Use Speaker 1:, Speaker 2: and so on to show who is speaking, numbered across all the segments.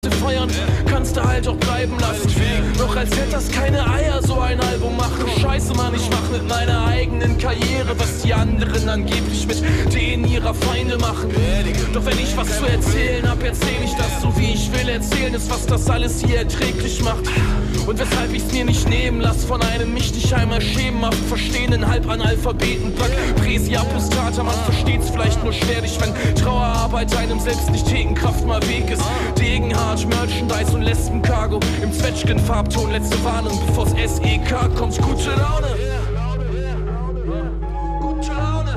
Speaker 1: feiern, kannst du halt auch bleiben lassen. Doch als hätte das keine Eier, so ein Album machen. Scheiße, Mann, ich mach mit meiner eigenen Karriere, was die anderen angeblich mit denen ihrer Feinde machen. Doch wenn ich was zu erzählen hab, erzähl ich das so wie ich will. Erzählen ist, was das alles hier erträglich macht. Und weshalb ich's mir nicht nehmen lass, von einem mich nicht einmal schemenhaft verstehenden Halbanalphabeten Plack. Präsi Apostata, man versteht's vielleicht nur schwerlich, wenn Trauerarbeit einem selbst nicht Thekenkraft mal Weg ist. Degenhard, Merchandise und Lesben-Cargo im Zwetschgen-Farbton, letzte Warnung, bevor's SEK kommt. Gute Laune. Gute Laune.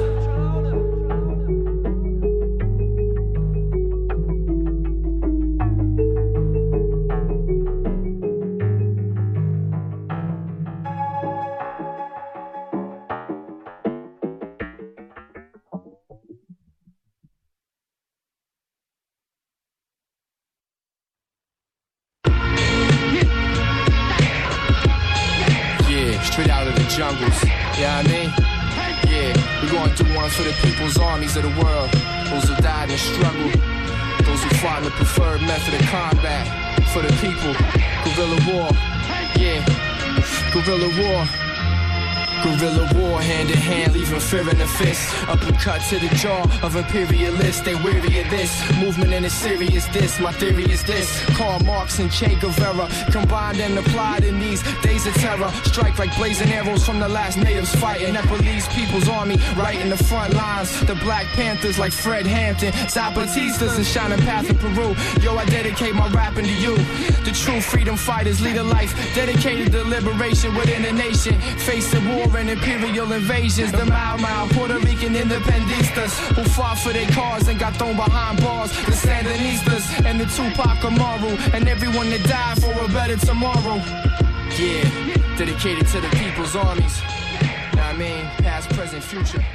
Speaker 2: Straight out of the jungles, yeah, I mean? Yeah, we're gonna do one for the people's armies of the world. Those who died in the struggle, those who fought in the preferred method of combat. For the people, guerrilla war, yeah, guerrilla war. Guerrilla war, hand in hand, leaving fear in the fist. Uppercut to the jaw of imperialists. They weary of this movement and it's serious. This, my theory is this. Karl Marx and Che Guevara combined and applied in these days of terror. Strike like blazing arrows from the last natives fighting. Nepalese People's Army right in the front lines. The Black Panthers like Fred Hampton, Zapatistas and Shining Path in Peru. Yo, I dedicate my rapping to you. The true freedom fighters lead a life dedicated to liberation within the nation. Facing war and imperial invasions. The Mau Puerto Rican independistas who fought for their cause and got thrown behind bars. The Sandinistas and the Tupac Amaru and everyone that died for a better tomorrow. Yeah, dedicated to the people's armies. Know what I mean? Past, present, future.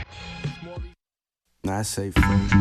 Speaker 3: I say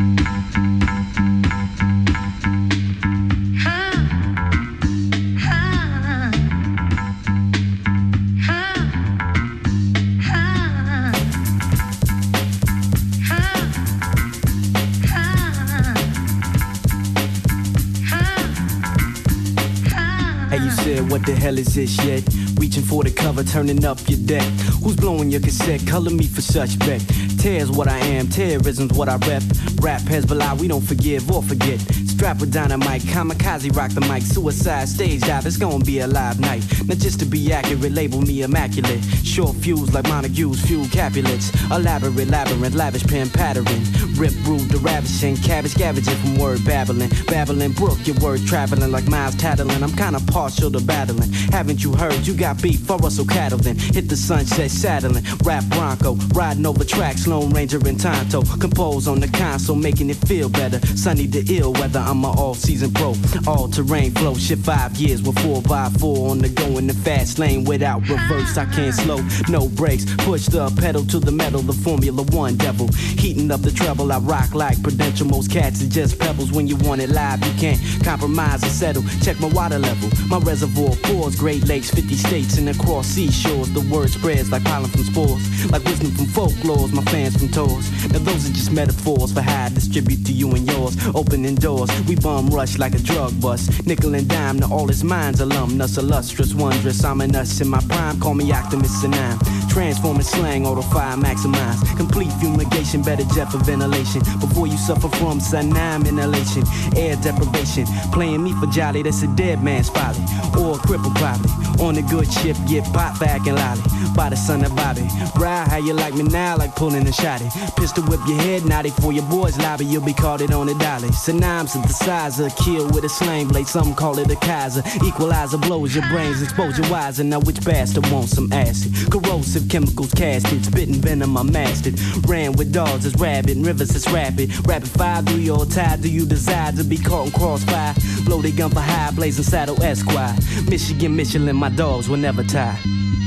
Speaker 4: what the hell is this yet? Reaching for the cover, turning up your deck. Who's blowing your cassette? Color me for such bet. Tear's what I am, terrorism's what I rep. Rap Hezbollah, we don't forgive or forget. Strap with dynamite, kamikaze rock the mic. Suicide stage dive, it's gonna be a live night. Not just to be accurate, label me immaculate. Short fuse like Montague's fuel Capulets. Elaborate labyrinth, lavish pen pattern. Rip, rude, the ravishing, cabbage scavenging from word babbling. Babbling brook, your word traveling like miles tattling. I'm kinda partial to battling. Haven't you heard? You got beef for Russell Cattle then. Hit the sunset saddling. Rap Bronco, riding over tracks, Lone Ranger and Tonto. Compose on the console, making it feel better. Sunny to ill weather, I'm an all-season pro. All-terrain flow, shit 5 years with 4x4 on the go in the fast lane without reverse. I can't slow, no brakes. Push the pedal to the metal, the Formula One devil. Heating up the treble, I rock like Prudential. Most cats is just pebbles. When you want it live, you can't compromise or settle. Check my water level, my reservoir pours. Great Lakes, 50 states and across seashores. The word spreads like pollen from spores, like wisdom from folklores. My fans from tours. Now those are just metaphors for how I distribute to you and yours. Opening doors, we bum rush like a drug bust. Nickel and dime to all his minds, alumnus, illustrious, wondrous. I'm an us in my prime, call me Optimus and I'm transforming slang, auto fire, maximize. Complete fumigation, better jet for ventilation. Before you suffer from cyanide inhalation, air deprivation. Playing me for jolly, that's a dead man's folly. Or a cripple probably. On a good ship, get pop back and lolly. By the son of Bobby. Ride how you like me now, like pulling a shotty. Pistol whip your head, naughty for your boys lobby. You'll be caught it on a dolly. Synonym synthesizer, kill with a slang blade. Some call it a Kaiser. Equalizer blows your brains, expose your wiser. Now which bastard wants some acid? Corrosive chemicals casted, spitting venom I mastered. Ran with dogs as rabbit, rivers as rapid. Rapid fire, do you all tired? Do you desire to be caught in crossfire? Blow the gun for high, blazing saddle Esquire. Michigan, Michelin, my dogs will never tie.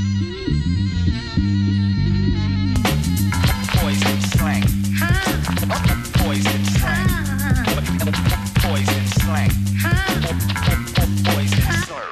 Speaker 5: Poison slang. Poison slang. Poison slang. Poison slang.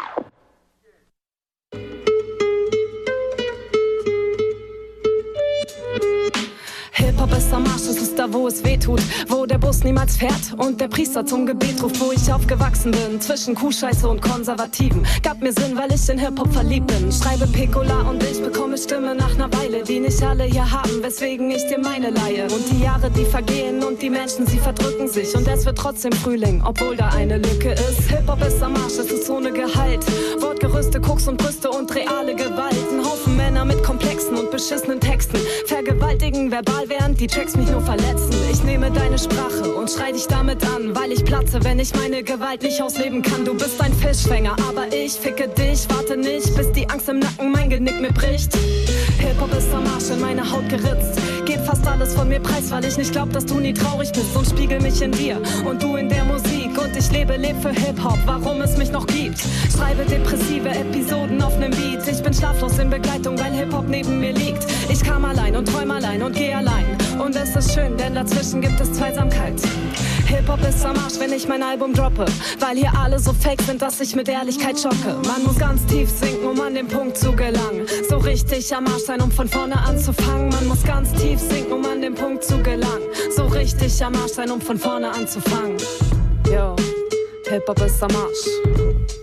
Speaker 6: Hip-Hop ist am Arsch, das ist da wo es weh tut, wo der Bus niemals fährt und der Priester zum Gebet ruft, wo ich aufgewachsen bin, zwischen Kuhscheiße und Konservativen. Gab mir Sinn, weil ich in Hip-Hop verliebt bin. Schreibe Piccola und ich bekomme Stimme nach ner Weile, die nicht alle hier haben, weswegen ich dir meine leihe. Und die Jahre, die vergehen und die Menschen, sie verdrücken sich und es wird trotzdem Frühling, obwohl da eine Lücke ist. Hip-Hop ist am Arsch, es ist ohne Gehalt. Wortgerüste, Koks und Brüste und reale Gewalt. Ein Haufen Männer mit komplexen und beschissenen Texten vergewaltigen verbal, während die Tracks mich nur verletzen. Ich nehme deine Sprache und schrei dich damit an, weil ich platze, wenn ich meine Gewalt nicht ausleben kann. Du bist ein Fischfänger, aber ich ficke dich. Warte nicht, bis die Angst im Nacken mein Genick mir bricht. Hip-Hop ist am Arsch, in meine Haut geritzt. Geht fast alles von mir preis, weil ich nicht glaub, dass du nie traurig bist. Und spiegel mich in dir und du in der Musik. Und ich lebe für Hip-Hop, warum es mich noch gibt. Schreibe depressive Episoden auf nem Beat. Ich bin schlaflos in Begleitung, weil Hip-Hop neben mir liegt. Ich kam allein und träum allein und geh allein. Und es ist schön, denn dazwischen gibt es Zweisamkeit. Hip-Hop ist am Arsch, wenn ich mein Album droppe, weil hier alle so fake sind, dass ich mit Ehrlichkeit schocke. Man muss ganz tief sinken, um an den Punkt zu gelangen. So richtig am Arsch sein, um von vorne anzufangen. Man muss ganz tief sinken, um an den Punkt zu gelangen. So richtig am Arsch sein, um von vorne anzufangen. Yo, Hip-Hop ist am Arsch.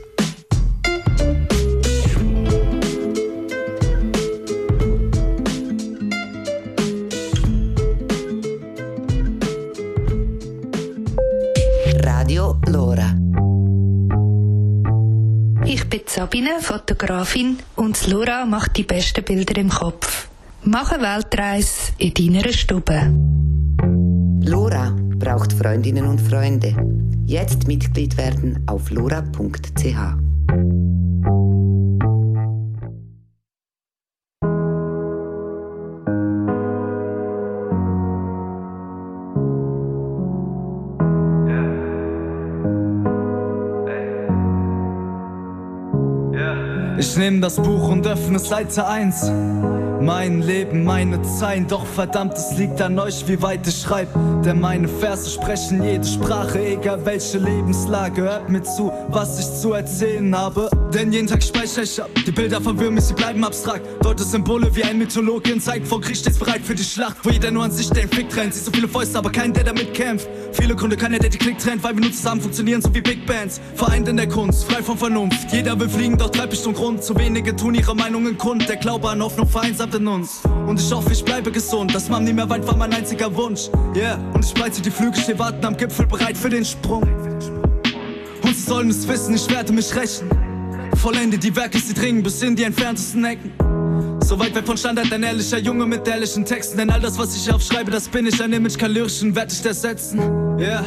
Speaker 7: Radio Lora.
Speaker 8: Ich bin Sabine, Fotografin, und das Lora macht die besten Bilder im Kopf. Mach eine Weltreise in deiner Stube.
Speaker 7: Lora braucht Freundinnen und Freunde. Jetzt Mitglied werden auf lora.ch.
Speaker 9: Ich nehm das Buch und öffne Seite 1. Mein Leben, meine Zeilen, doch verdammt, es liegt an euch, wie weit ich schreib. Denn meine Verse sprechen jede Sprache, egal welche Lebenslage. Hört mir zu, was ich zu erzählen habe. Denn jeden Tag speichere ich ab, die Bilder verwirren mich, sie bleiben abstrakt. Deute Symbole wie ein Mythologe in Zeit vor Krieg, stets bereit für die Schlacht. Wo jeder nur an sich den Fick trennt, siehst so viele Fäuste, aber kein, der damit kämpft. Viele Gründe, keiner, der die Klick trennt, weil wir nur zusammen funktionieren, so wie Big Bands. Vereint in der Kunst, frei von Vernunft. Jeder will fliegen, doch treib ich zum Grund. Zu wenige tun ihre Meinungen kund, der Glaube an Hoffnung vereinsamt in uns. Und ich hoffe, ich bleibe gesund, dass man nie mehr weit war mein einziger Wunsch. Yeah, und ich spreize die Flügel, steh warten am Gipfel, bereit für den Sprung. Und sie sollen es wissen, ich werde mich rächen. Vollende die Werke, sie dringen bis in die entferntesten Ecken. So weit weg von Standard, ein ehrlicher Junge mit ehrlichen Texten. Denn all das, was ich aufschreibe, das bin ich. Ein Image, kein lyrischen Wert ich ersetzen. Yeah.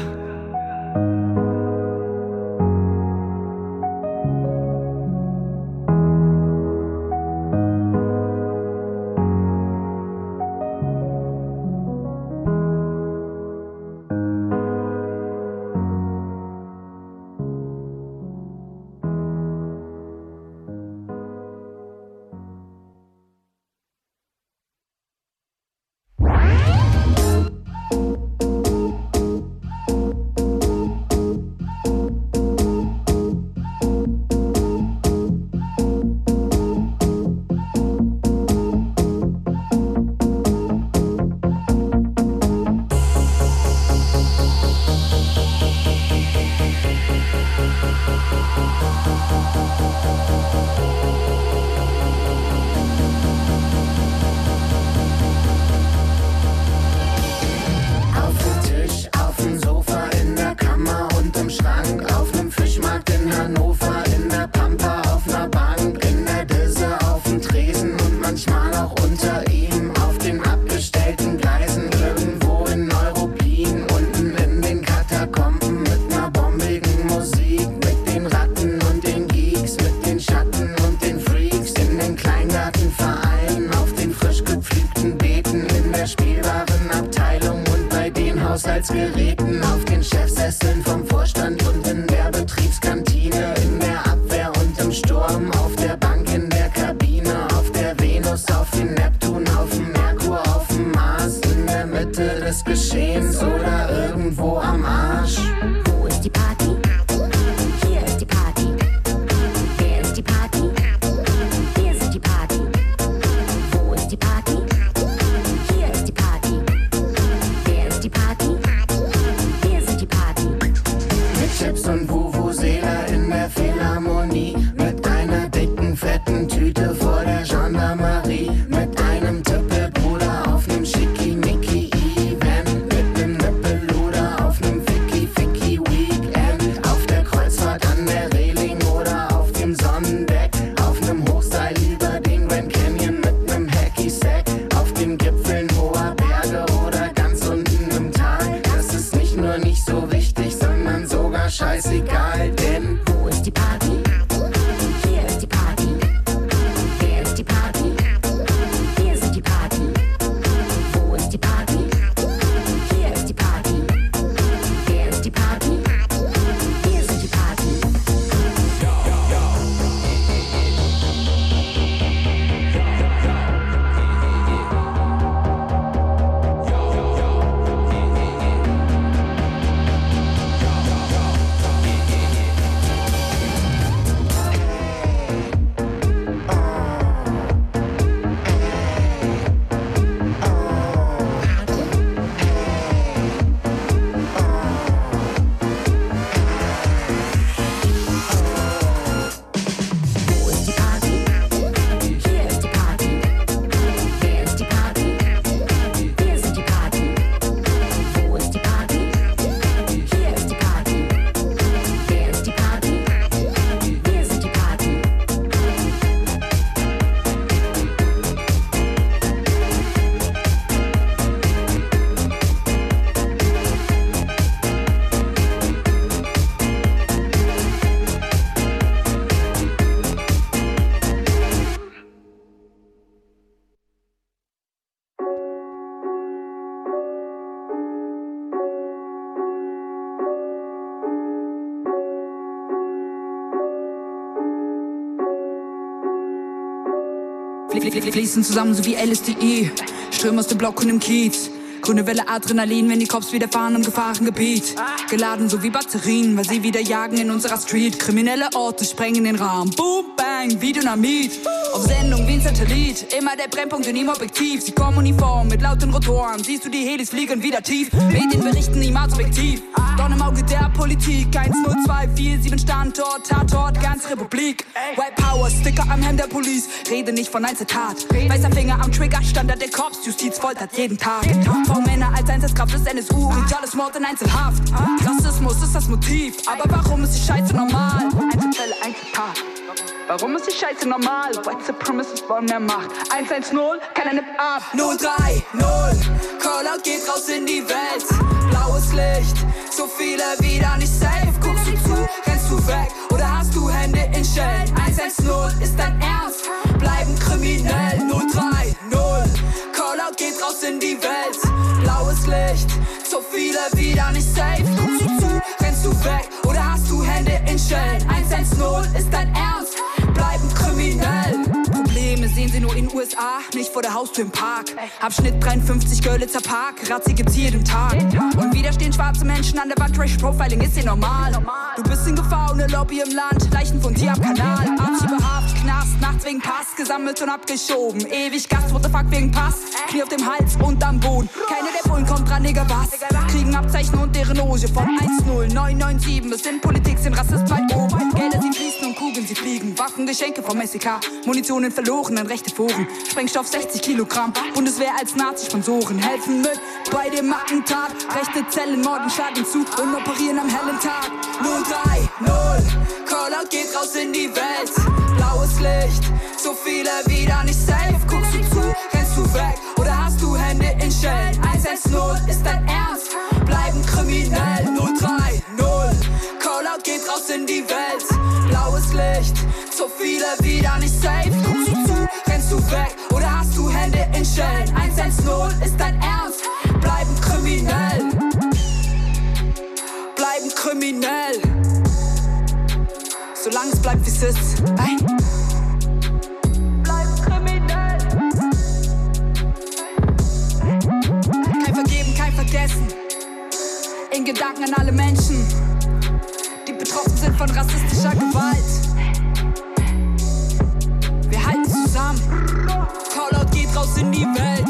Speaker 10: an der Reling oder auf dem Sonnendeck, auf nem Hochseil über den Grand Canyon mit nem Hacky-Sack, auf den Gipfeln hoher Berge oder ganz unten im Tal. Das ist nicht nur nicht so wichtig, sondern sogar scheißegal, denn wo ist die Party? Hier ist die Party. Wer ist die Party? Wir sind die Party. Wo ist die Party? Hier ist die Party. Wer ist die Party? Wir sind die Party. Wo ist die Party? Hier ist die Party. Wer ist die Party? Wir sind die Party. Wo ist die Party? Hier ist die Party. Wer ist die Party? Wir sind die Party.
Speaker 11: Fließen zusammen so wie LSDI, Ströme aus dem Block und im Kiez. Grüne Welle Adrenalin, wenn die Cops wieder fahren im Gefahrengebiet. Geladen so wie Batterien, weil sie wieder jagen in unserer Street. Kriminelle Orte sprengen den Rahmen, Boom, Bang, wie Dynamit. Auf Sendung wie ein Satellit, immer der Brennpunkt in ihm Objektiv. Sie kommen uniform mit lauten Rotoren, siehst du die Helis fliegen wieder tief. Medien berichten ihm aspektiv, Dorn im Auge der Politik. 10247 Standort, Tatort, ganz Republik. White Power, Sticker am Hemd der Police, rede nicht von Einzeltat. Weißer Finger am Trigger, Standard der Cops, Justiz foltert jeden Tag. V-Männer als Einsatzkraft des NSU, brutales Mord in Einzelhaft. Rassismus ist das Motiv, aber warum ist die Scheiße normal? Einzelfälle, Einzeltat. Warum ist die Scheiße normal? White Supremacists wollen mehr Macht. 110, keiner nimmt ab. 030, Callout geht raus in die Welt. Blaues Licht, so viele wieder nicht safe. Guckst du zu, rennst du weg oder hast du Hände in Schellen? 110 ist dein Ernst, bleiben kriminell. 030, Callout geht raus in die Welt. Blaues Licht, so viele wieder nicht safe. Guckst du zu, rennst du weg oder hast du Hände in Schellen? 110 ist dein Ernst, bleiben kriminell. Probleme sehen sie nur in USA, nicht vor der Haustür im Park. Abschnitt 53 Görlitzer Park, Razzi gibt's jeden Tag. Und wieder stehen schwarze Menschen an der Wand, Trash Profiling ist hier normal. Du bist in Gefahr ohne Lobby im Land, Leichen von dir am Kanal. Abschiebehaft, Knast, nachts wegen Pass, gesammelt und abgeschoben. Ewig Gast, what the fuck wegen Pass, Knie auf dem Hals und am Boden. Keine der Bullen kommt dran, Digga, was? Kriegen Abzeichen und deren Loge von 10997. Es sind Politik, sind Rassist weit oben. Gelder, sie fließen und Kugeln, sie fliegen. Waffen, Geschenke vom SEK, Munition in verlorenen rechte Foren. Sprengstoff 60 Kilogramm, Bundeswehr als Nazi-Sponsoren. Helfen mit bei dem Attentat. Rechte Zellen, Morden, schlagen zu und operieren am hellen Tag. 030, Callout geht raus in die Welt. Blaues Licht, so viele wieder nicht safe. Guckst du zu, rennst du weg oder hast du Hände in Schellen? 110 ist dein Ernst, bleiben kriminell. 030, Callout geht raus in die Welt. Blaues Licht, so viele wieder nicht safe. Guckst du zu, rennst du weg oder hast du Hände in Schellen? 110 ist dein Ernst, bleiben kriminell. Bleiben kriminell. Solange es bleibt wie's ist. Bleiben kriminell. Kein Vergeben, kein Vergessen. In Gedanken an alle Menschen, die betroffen sind von rassistischer Gewalt. Wir halten zusammen. Callout geht raus in die Welt.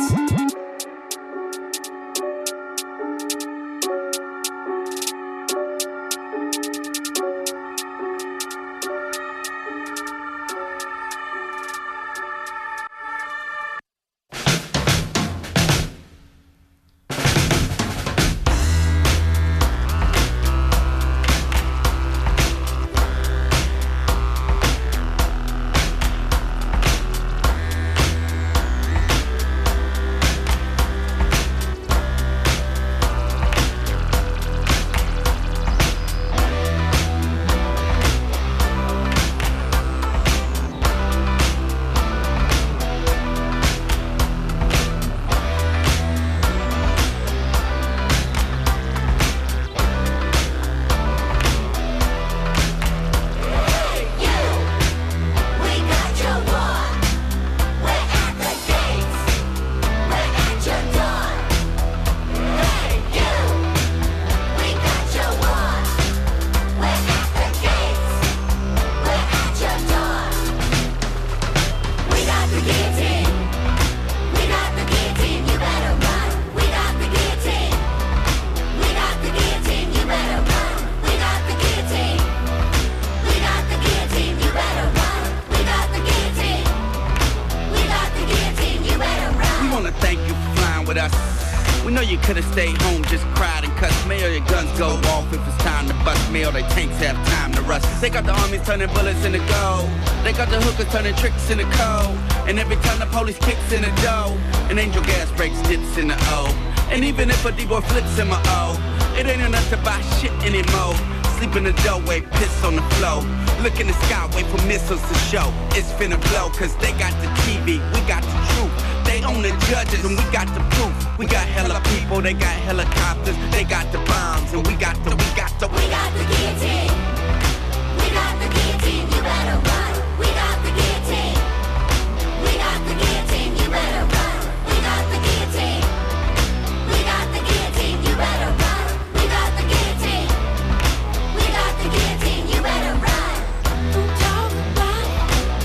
Speaker 12: Could've stayed home, just cried and cussed. Mail, your guns go off if it's time to bust. Mail, their tanks have time to rust. They got the armies turning bullets into gold. They got the hookers turning tricks into cold. And every time the police kicks in the dough, an angel gas breaks dips in the O. And even if a D-boy flips in my O, it ain't enough to buy shit anymore. Sleep in the doorway, piss on the floor. Look in the sky, wait for missiles to show. It's finna blow, cause they got the TV, we got the truth. They own the judges and we got the proof. We got hella people, they got helicopters. They got the bombs and we got the guillotine. We got the guillotine, you better run. We got the guillotine. We got the guillotine, you better run. We got the guillotine. We got the guillotine, you better run. We got the guillotine. We got the guillotine, you better run. Don't talk about it.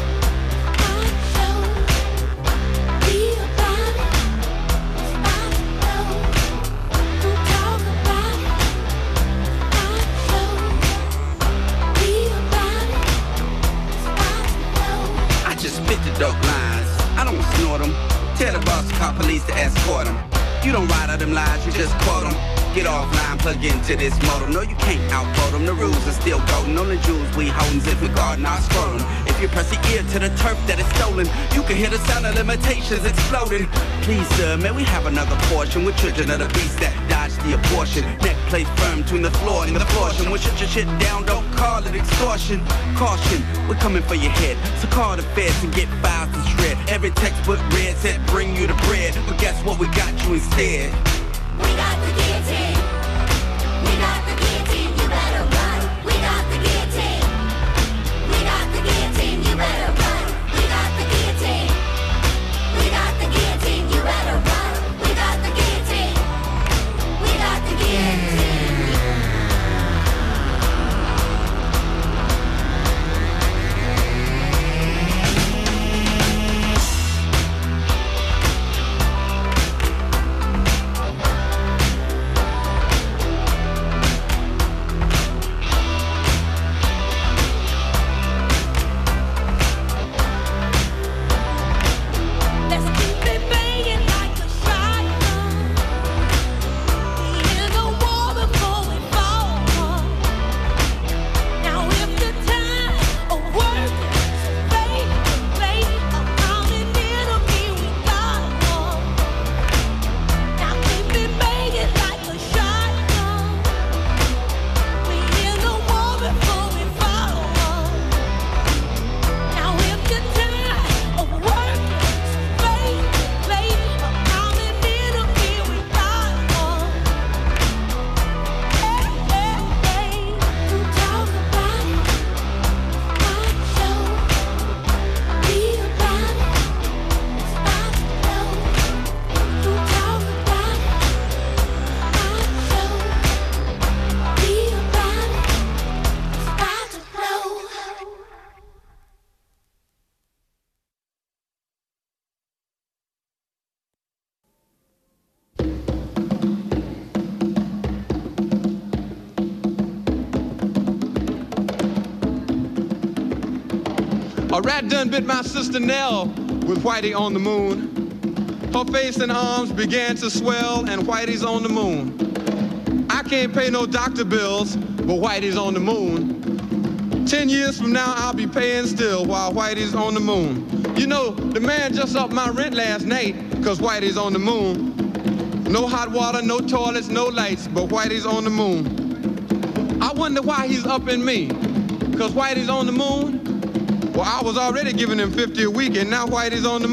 Speaker 12: I show. Be about it. I know. Don't talk about it. I show. Be about it. I know. I just spit the dope lines. I don't snort them. Tell the boss to call police to escort them. You don't write out them lies, you just quote them. Get offline, plug into this modem. No, you can't outvote them. The rules are still golden. On the jewels we holdin' if we guardin' our scrotum. If you press the ear to the turf that is stolen, you can hear the sound of limitations exploding. Please, sir, may we have another portion? We're children of the beast that dodge the abortion. Neck plate firm between the floor and the portion. When shut your shit down, don't call it extortion. Caution, we're coming for your head. So call the feds and get files to shred. Every textbook read said bring you the bread. But guess what, we got you instead. We got the guillotine. We got the guillotine, you better run. We got the guillotine. We got the guillotine, you better run. We got the guillotine. We got the guillotine, you better run. We got the guillotine. We got the guillotine.
Speaker 13: A rat done bit my sister Nell with Whitey on the moon. Her face and arms began to swell and Whitey's on the moon. I can't pay no doctor bills, but Whitey's on the moon. 10 years from now, I'll be paying still while Whitey's on the moon. You know, the man just upped my rent last night, cause Whitey's on the moon. No hot water, no toilets, no lights, but Whitey's on the moon. I wonder why he's upping me, cause Whitey's on the moon? Well, I was already giving him $50 a week, and now Whitey's on the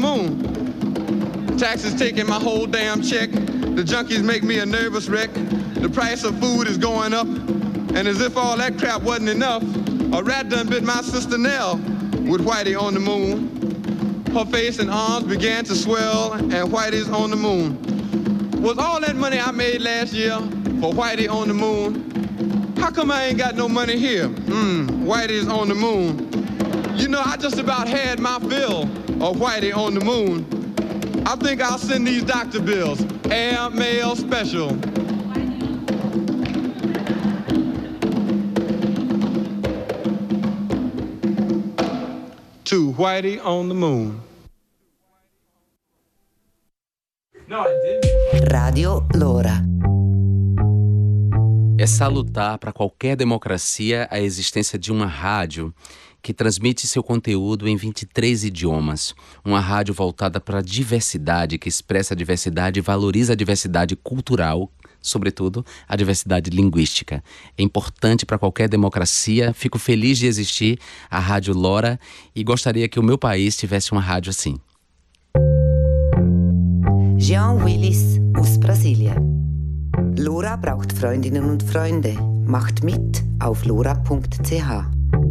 Speaker 13: moon. Taxes taking my whole damn check. The junkies make me a nervous wreck. The price of food is going up. And as if all that crap wasn't enough, a rat done bit my sister Nell with Whitey on the moon. Her face and arms began to swell, and Whitey's on the moon. Was all that money I made last year for Whitey on the moon? How come I ain't got no money here? Whitey's on the moon. You know, I just about had my fill of Whitey on the moon. I think I'll send these doctor bills, air mail special. To Whitey on the moon.
Speaker 7: Radio Lora.
Speaker 14: É salutar para qualquer democracia a existência de uma rádio que transmite seu conteúdo em 23 idiomas. Uma rádio voltada para a diversidade, que expressa a diversidade e valoriza a diversidade cultural, sobretudo a diversidade linguística. É importante para qualquer democracia. Fico feliz de existir a Rádio Lora e gostaria que o meu país tivesse uma rádio assim.
Speaker 7: Jean Willis aus Brasilien. Lora braucht Freundinnen und Freunde. Macht mit auf lora.ch.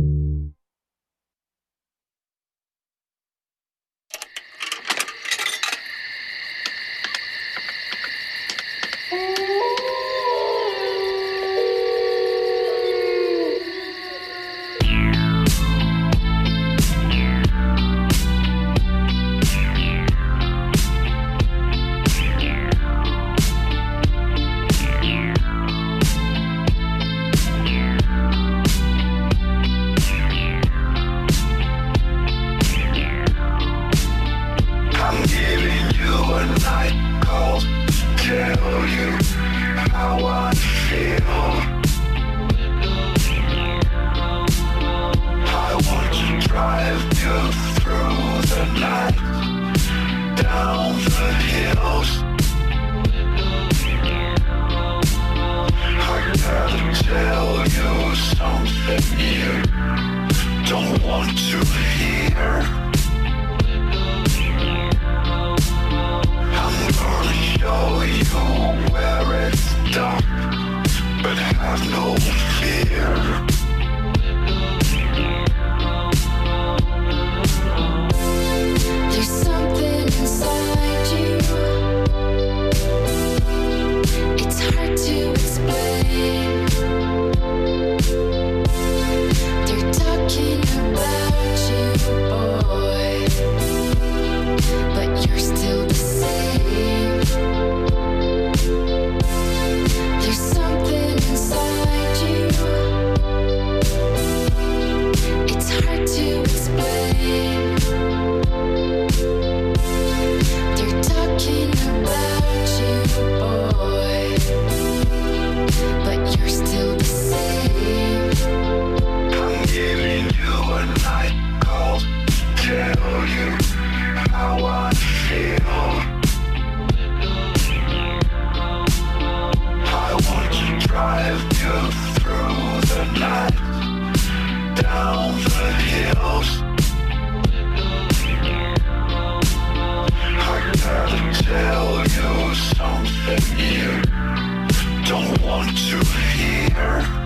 Speaker 10: Tell you something you don't want to hear.